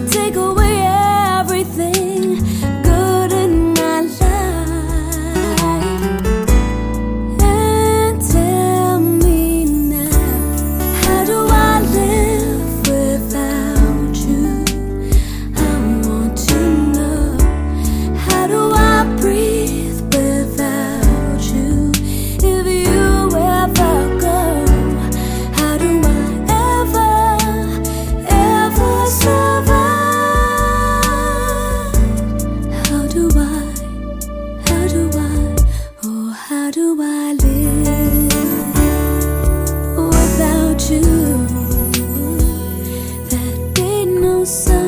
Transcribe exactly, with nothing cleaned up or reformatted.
take away everything good in my life. And tell me now, how do I live without you? I want to know, how do I breathe without you? If you ever go, how do I ever, ever survive? How do I, how do I, oh how do I live without you? That ain't no sun.